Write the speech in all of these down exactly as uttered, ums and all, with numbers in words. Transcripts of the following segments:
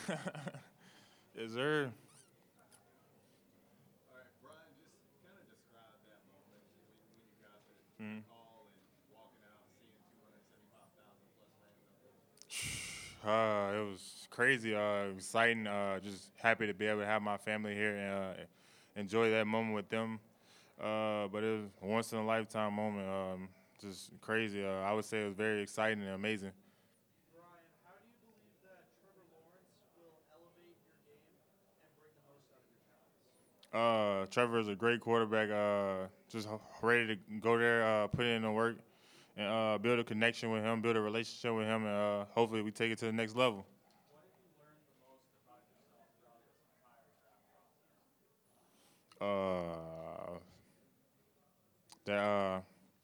Is there? Mm. Uh, it was crazy, uh, exciting. Uh, just happy to be able to have my family here and uh, enjoy that moment with them. Uh, but it was a once in a lifetime moment. Um, just crazy. Uh, I would say it was very exciting and amazing. Brian, how do you believe that Trevor Lawrence will elevate your game and bring the most out of your talents? Uh, Trevor is a great quarterback. Uh, just h- ready to go there, uh, put in the work, and uh, build a connection with him, build a relationship with him, and uh, hopefully we take it to the next level. What have you learned the most about yourself throughout this entire draft process? Uh, that uh,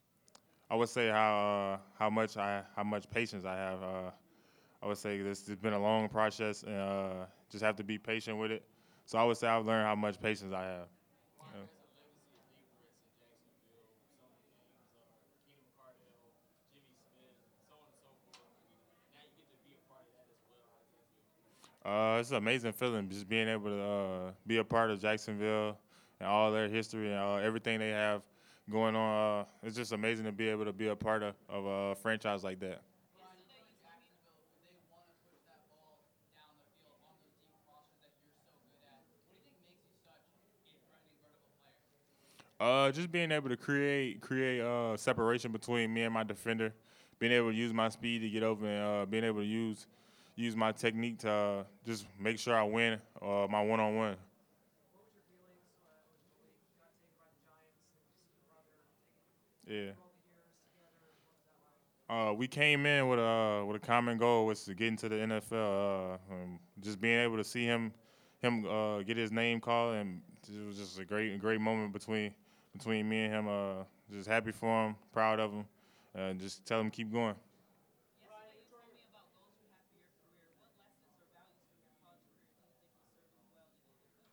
I would say how uh, how much I how much patience I have. Uh, I would say this has been a long process, and uh, just have to be patient with it. So I would say I've learned how much patience I have. Brian, Yeah. there's a legacy of deep threats in Jacksonville. Some of the names are Keenan McCardell, Jimmy Smith, so on and so forth. Now you get to be a part of that as well. How does that feel? Uh, it's an amazing feeling just being able to uh, be a part of Jacksonville and all their history and uh, everything they have going on. Uh, it's just amazing to be able to be a part of, of a franchise like that. Brian, if you're in Jacksonville, would they want to push that ball down the field on those deep crossers that you're so good at? What do you think makes you such a threatening vertical player? Uh, just being able to create create uh, separation between me and my defender, being able to use my speed to get over, and uh, being able to use use my technique to uh, just make sure I win uh, my one on one. What was your feelings uh, when Malik got taken by the Giants and to see your brother taken Yeah. through all the years together? What was that like? Uh, we came in with a with a common goal was to get into the N F L. Uh, um, just being able to see him him uh, get his name called, and it was just a great great moment between between me and him. Uh, just happy for him, proud of him, and just tell him keep going. Brian, Yesterday, you during told me about goals you have for your career. What lessons or values from your college career do you think will serve you well in the N F L?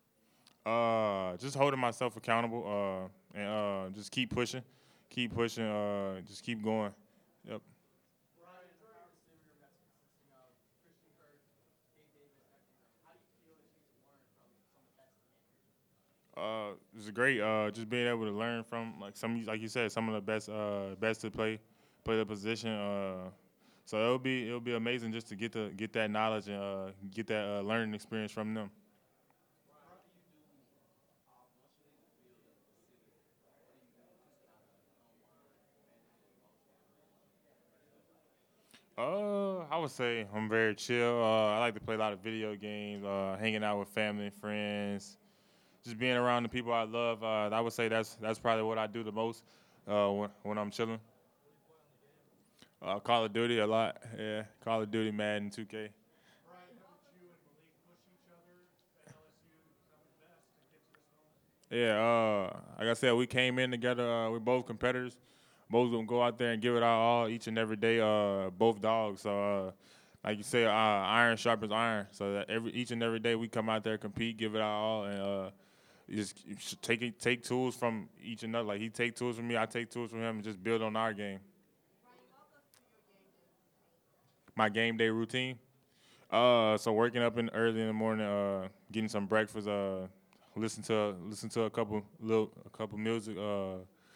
Uh, just holding myself accountable, uh, and uh, just keep pushing, keep pushing, uh, just keep going. Yep. Brian, during your receiver that's consisting of Christian Kirk, Gabe Davis, Evan Ingram, how do you feel that you get to learn from some of the best in the game? Uh, it's great. Uh, just being able to learn from like some, like you said, some of the best, uh, best to play, play the position. Uh, so it'll be it'll be amazing just to get to get that knowledge and uh, get that uh, learning experience from them. How do you do off once you leave the field as a receiver? What do you do just kind of unwind and manage your emotions related to the rest of your life? Uh, I would say I'm very chill. Uh, I like to play a lot of video games, uh, hanging out with family and friends, just being around the people I love. Uh, I would say that's that's probably what I do the most uh, when when I'm chilling. What do you play on the game? Uh, Call of Duty a lot. Yeah, Call of Duty, Madden, two K. Brian, how did you and Malik push each other at L S U to become the best and get to this moment? Yeah, uh, like I said, we came in together. Uh, we're both competitors. Both of them go out there and give it our all each and every day. Uh, both dogs. So, uh, like you said, uh, iron sharpens iron. So that every each and every day we come out there, compete, give it our all, and uh, you just you should take it- take tools from each another. Like he take tools from me, I take tools from him, and just build on our game. Brian, walk us through your game day routine. My game day routine. Uh, so working up in early in the morning, uh, getting some breakfast, uh, listen to listen to a couple little a couple music, uh,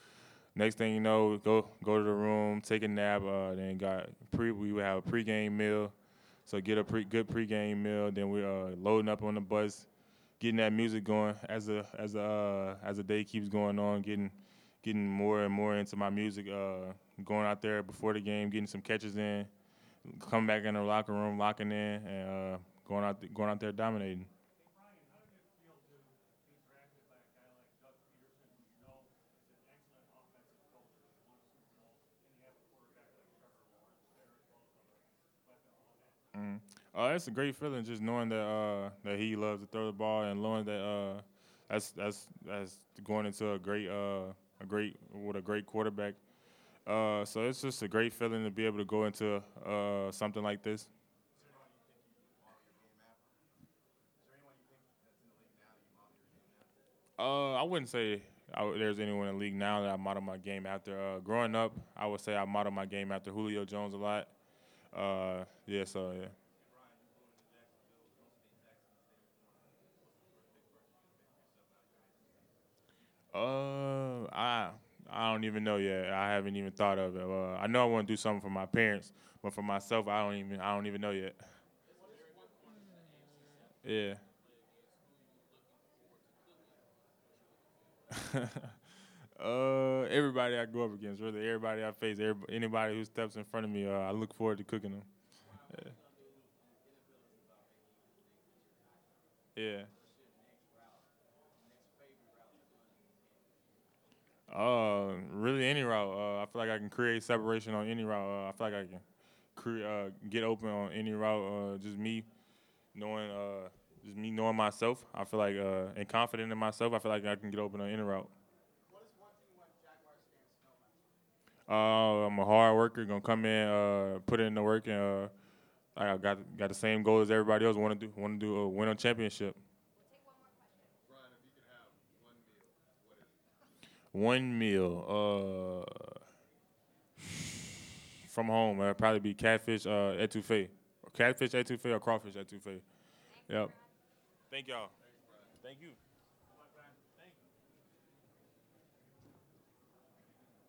next thing you know, go go to the room, take a nap. Uh, then got pre we would have a pregame meal, so get a pre good pregame meal. Then we uh loading up on the bus, getting that music going as a as a uh, as the day keeps going on, getting getting more and more into my music. Uh, going out there before the game, getting some catches in, coming back in the locker room, locking in, and uh, going out th- going out there dominating. Hey, Brian, how did it feel to be drafted by a guy like Doug Peterson, who you know is an excellent offensive coach, who's won a Super Bowl, and you have a quarterback like Trevor Lawrence there, as well as other weapon offense? Mm. Uh, it's a great feeling just knowing that uh, that he loves to throw the ball and knowing that uh, that's that's that's going into a great uh, a great with a great quarterback. Uh, so it's just a great feeling to be able to go into uh, something like this. Is there anyone you think you model your game after? Is there anyone you think that's in the league now that you model your game after? Uh, I wouldn't say I w there's anyone in the league now that I model my game after. Uh, growing up, I would say I model my game after Julio Jones a lot. Uh, yeah, so yeah. Uh, I I don't even know yet. I haven't even thought of it. Uh, I know I want to do something for my parents, but for myself, I don't even I don't even know yet. Yeah. uh, everybody I go up against, really, everybody I face, everybody, anybody who steps in front of me, uh, I look forward to cooking them. Yeah. Yeah. Uh, really any route. Uh, I feel like I can create separation on any route. Uh, I feel like I can create, uh, get open on any route. Uh, just me knowing, uh, just me knowing myself. I feel like, uh, and confident in myself. I feel like I can get open on any route. Uh, I'm a hard worker. Gonna come in, uh, put in the work, and uh, I got got the same goal as everybody else. Want to do want to do uh, win a championship. One meal. Uh, from home. It'd probably be catfish uh, etouffee. Catfish etouffee or crawfish etouffee. Yep. Thank y'all. Thank you.